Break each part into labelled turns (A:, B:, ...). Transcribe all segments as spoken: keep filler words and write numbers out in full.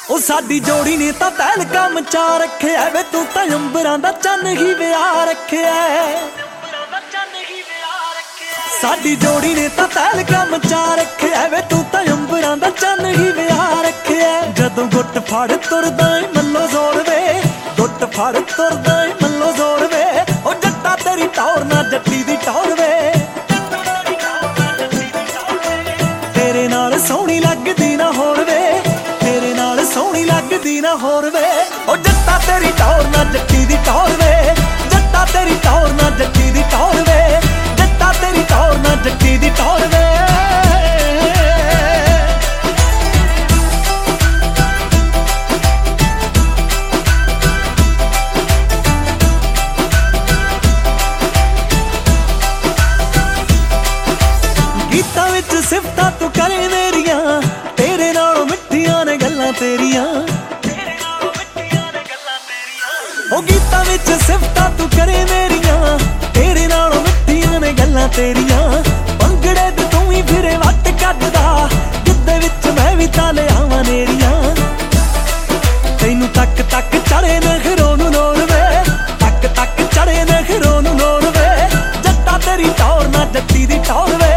A: ਉਹ ਸਾਡੀ ਜੋੜੀ ਨੇ ਤਾਂ ਤਹਿਲਕਾ ਮਚਾ ਰੱਖਿਆ ਵੇ, ਤੂੰ ਤਾਂ ਅੰਬਰਾਂ ਦਾ ਚੰਨ ਹੀ ਵਿਆਹ ਰੱਖਿਆ। ਸਾਡੀ ਜੋੜੀ ਨੇ ਤਾਂ ਤਹਿਲਕਾ ਮਚਾ ਰੱਖਿਆ ਵੇ, ਤੂੰ ਤਾਂ ਅੰਬਰਾਂ ਦਾ ਚੰਨ ਹੀ ਵਿਆਹ ਰੱਖਿਆ। ਜਦੋਂ ਗੁੱਟ ਫੜ ਤੁਰਦਾ ਏ ਮੱਲੋ ਜ਼ੋਰ ਵੇ, ਗੁੱਟ ਫੜ ਤੁਰਦਾ ਏ ਮੱਲੋ ਜ਼ੋਰ ਵੇ। ਉਹ ਜੱਟਾ ਤੇਰੀ ਟੌਰ ਨਾ ਜੱਟੀ ਦੀ ਟੌਰ ਵੇ, ਤੇਰੇ ਨਾਲ ਸੋਹਣੀ ਲੱਗਦੀ ਨਾ ਹੋਰ ਵੇ, ਤੇਰੇ ਨਾਲ ਸੋਹਣੀ ਲੱਗਦੀ ਨਾ ਹੋਰ ਵੇ। ਉਹ ਜੱਟਾ ਤੇਰੀ ਟੌਰ ਨਾ ਜੱਟੀ ਦੀ ਟੌਰ ਵੇ, ਜੱਟਾ ਤੇਰੀ ਟੌਰ ਨਾ ਜੱਟੀ ਦੀ ਟੌਰ ਵੇ, ਜੱਟਾ ਤੇਰੀ ਟੌਰ ਨਾ ਜੱਟੀ ਦੀ ਟੌਰ ਵੇ। ਗੀਤਾਂ ਵਿੱਚ ਸਿਫਤਾਂ ਤੂੰ ਕਰੇ ਮੇਰੀਆਂ, ਤੇਰੇ ਨਾਲੋਂ ਮਿੱਠੀਆਂ ਨੇ ਗੱਲਾਂ ਤੇਰੀਆਂ। ਉਹ ਗੀਤਾਂ ਵਿੱਚ ਸਿਫਤਾਂ ਤੂੰ ਕਰੇ ਮੇਰੀਆਂ, ਤੇਰੇ ਨਾਲੋਂ ਮਿੱਠੀਆਂ ਨੇ ਗੱਲਾਂ ਤੇਰੀਆਂ। ਭੰਗੜੇ ਤੇ ਤੂੰ ਹੀ ਫਿਰੇ ਵੱਟ ਕੱਢਦਾ, ਗਿੱਧੇ ਵਿੱਚ ਮੈਂ ਵੀ ਤਾਂ ਲਿਆਵਾਂ ਨੇਰੀਆਂ। ਤੈਨੂੰ ਤੱਕ ਤੱਕ ਚੜੇ ਨਖਰੋਂ ਨੂੰ ਨੋਰ ਵੇ, ਤੱਕ ਤੱਕ ਚੜੇ ਨਖਰੋਂ ਨੂੰ ਨੋਰ ਵੇ। ਜੱਟਾ ਤੇਰੀ ਟੌਰ ਨਾ ਜੱਟੀ ਦੀ ਟੌਰ ਵੇ,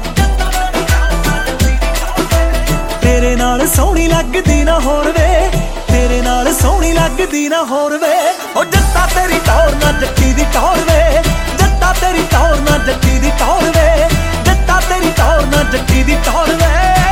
A: ਤੇਰੇ ਨਾਲ ਸੋਹਣੀ ਲੱਗਦੀ ਨਾ ਹੋਰ ਵੇ, ਤੇਰੇ ਨਾਲ ਸੋਹਣੀ ਲੱਗਦੀ ਨਾ ਹੋਰ ਵੇ। ਉਹ ਜੱਟਾ ਤੇਰੀ ਟੌਰ ਨਾ ਜੱਟੀ ਦੀ ਟੌਰ ਵੇ, ਜੱਟਾ ਤੇਰੀ ਟੌਰ ਨਾ ਜੱਟੀ ਦੀ ਟੌਰ ਵੇ, ਜੱਟਾ ਤੇਰੀ ਟੌਰ ਨਾ ਜੱਟੀ ਦੀ ਟੌਰ ਵੇ।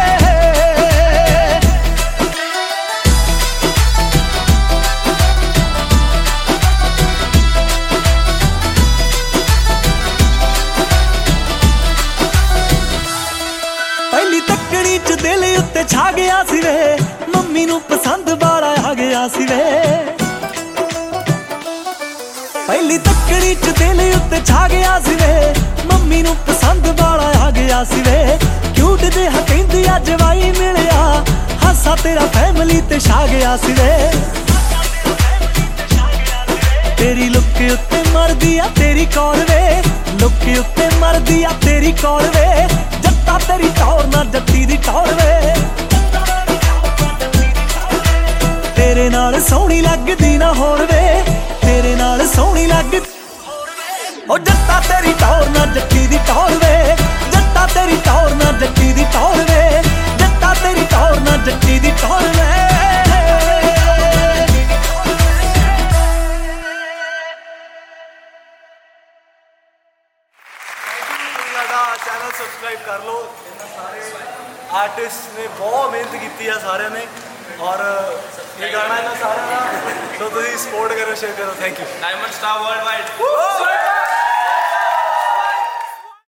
A: ਪਹਿਲੀ ਤੱਕਣੀ ਚ ਦਿਲ ਉੱਤੇ ਛਾ ਗਿਆ ਸੀ ਵੇ, ਮੰਮੀ ਨੂੰ ਪਸੰਦ ਵਾਲਾ ਆ ਗਿਆ ਸੀ ਵੇ। ਪਹਿਲੀ ਤੱਕਣੀ ਚ ਦਿਲ ਉੱਤੇ ਛਾ ਗਿਆ ਸੀ ਵੇ, ਮੰਮੀ ਨੂੰ ਪਸੰਦ ਵਾਲਾ ਆ ਗਿਆ ਸੀ ਵੇ। ਕਿਊਟ ਜਿਹਾ ਕਹਿੰਦੀ ਅੱਜ ਵਾਈ ਮਿਲਿਆ, ਹਾਸਾ ਤੇਰਾ ਫੈਮਲੀ ਤੇ ਛਾ ਗਿਆ ਸੀ ਵੇ। ਤੇਰੀ ਲੁੱਕ ਉੱਤੇ ਮਰਦੀ ਆ ਤੇਰੀ ਕੌਰ ਵੇ, ਲੁੱਕ ਉੱਤੇ ਮਰਦੀ ਆ ਤੇਰੀ ਕੌਰ ਵੇ। ਜੱਟਾ ਤੇਰੀ ਟੌਰ ਨਾ ਜੱਟੀ ਦੀ ਟੌਰ ਵੇ, ਤੇਰੇ ਨਾਲ ਸੋਹਣੀ ਲੱਗਦੀ ਨਾ ਹੋਰ ਵੇ, ਤੇਰੇ ਨਾਲ ਸੋਹਣੀ ਲੱਗਦੀ। ਉਹ ਜੱਟਾ ਤੇਰੀ ਟੌਰ ਨਾ ਜੱਟੀ ਦੀ ਟੌਰ ਵੇ, ਜੱਟਾ ਤੇਰੀ ਟੌਰ ਨਾ ਜੱਟੀ ਦੀ ਟੌਰ ਵੇ, ਜੱਟਾ ਤੇਰੀ ਟੌਰ ਨਾ ਜੱਟੀ ਦੀ ਟੌਰ ਵੇ।
B: चैनल सबसक्राइब कर लो। सारे आर्टिस्ट ने बहुत मेहनत की है सारे ने, और ये गाना है ना सारा, तो तुम सपोर्ट करो, शेयर करो। Thank you.
C: Diamond star world wide.